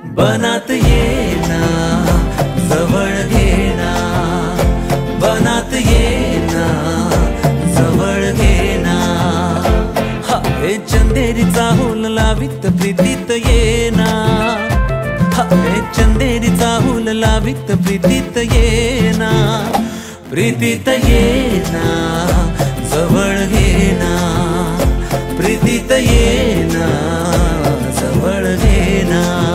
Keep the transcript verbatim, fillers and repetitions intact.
बनात येना जवळ घेना, बनात येना जवळ घेना, हा हे चंदेरीचा हुल लावित प्रीतीत येना, हा हे चंदेरीचा हुल लावित प्रीतीत येना, प्रीतीत येना जवळ घेना, प्रीतीत येना जवळ घेना.